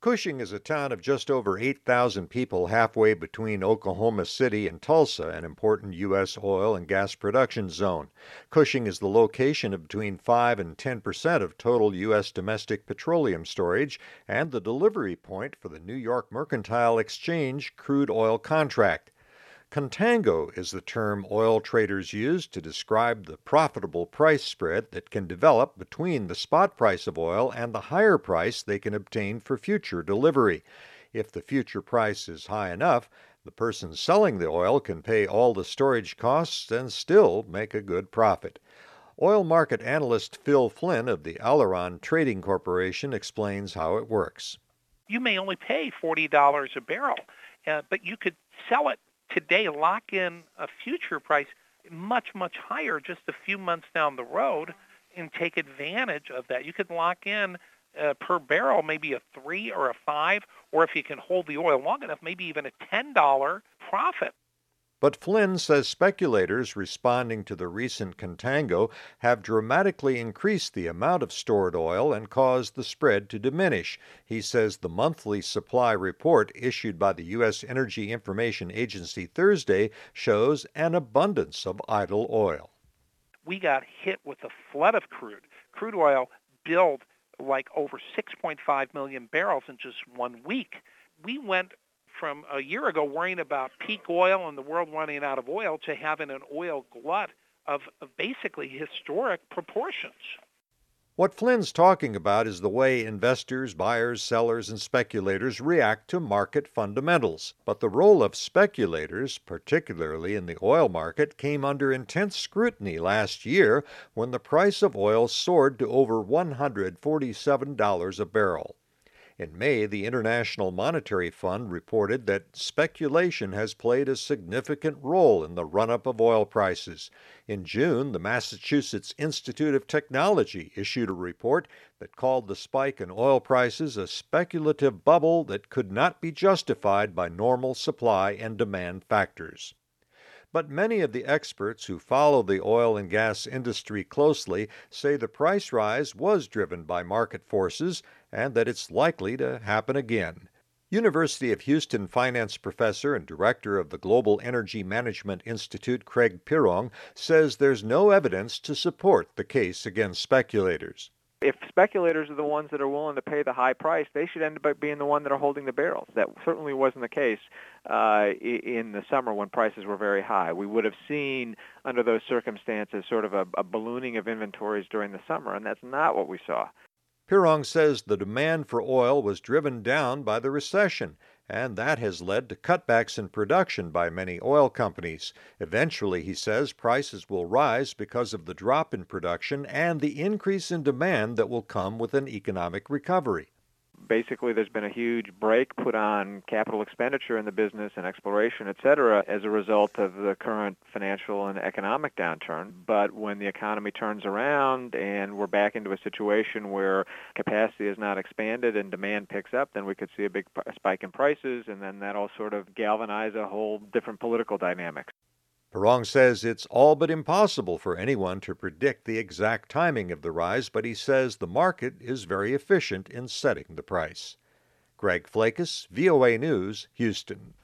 Cushing is a town of just over 8,000 people halfway between Oklahoma City and Tulsa, an important U.S. oil and gas production zone. Cushing is the location of between 5 and 10% of total U.S. domestic petroleum storage and the delivery point for the New York Mercantile Exchange crude oil contract. Contango is the term oil traders use to describe the profitable price spread that can develop between the spot price of oil and the higher price they can obtain for future delivery. If the future price is high enough, the person selling the oil can pay all the storage costs and still make a good profit. Oil market analyst Phil Flynn of the Alaron Trading Corporation explains how it works. You may only pay $40 a barrel, but you could sell it today, lock in a future price much, much higher just a few months down the road and take advantage of that. You could lock in per barrel maybe a 3 or a 5, or if you can hold the oil long enough, maybe even a $10 profit. But Flynn says speculators responding to the recent contango have dramatically increased the amount of stored oil and caused the spread to diminish. He says the monthly supply report issued by the U.S. Energy Information Agency Thursday shows an abundance of idle oil. We got hit with a flood of crude. Crude oil billed like over 6.5 million barrels in just 1 week. We went from a year ago worrying about peak oil and the world running out of oil to having an oil glut of basically historic proportions. What Flynn's talking about is the way investors, buyers, sellers, and speculators react to market fundamentals. But the role of speculators, particularly in the oil market, came under intense scrutiny last year when the price of oil soared to over $147 a barrel. In May, the International Monetary Fund reported that speculation has played a significant role in the run-up of oil prices. In June, the Massachusetts Institute of Technology issued a report that called the spike in oil prices a speculative bubble that could not be justified by normal supply and demand factors. But many of the experts who follow the oil and gas industry closely say the price rise was driven by market forces and that it's likely to happen again. University of Houston finance professor and director of the Global Energy Management Institute, Craig Pirrong, says there's no evidence to support the case against speculators. If speculators are the ones that are willing to pay the high price, they should end up being the ones that are holding the barrels. That certainly wasn't the case in the summer when prices were very high. We would have seen, under those circumstances, sort of a ballooning of inventories during the summer, and that's not what we saw. Pirrong says the demand for oil was driven down by the recession, and that has led to cutbacks in production by many oil companies. Eventually, he says, prices will rise because of the drop in production and the increase in demand that will come with an economic recovery. Basically, there's been a huge brake put on capital expenditure in the business and exploration, et cetera, as a result of the current financial and economic downturn. But when the economy turns around and we're back into a situation where capacity is not expanded and demand picks up, then we could see a big spike in prices, and then that'll sort of galvanize a whole different political dynamics. Pirrong says it's all but impossible for anyone to predict the exact timing of the rise, but he says the market is very efficient in setting the price. Greg Flakus, VOA News, Houston.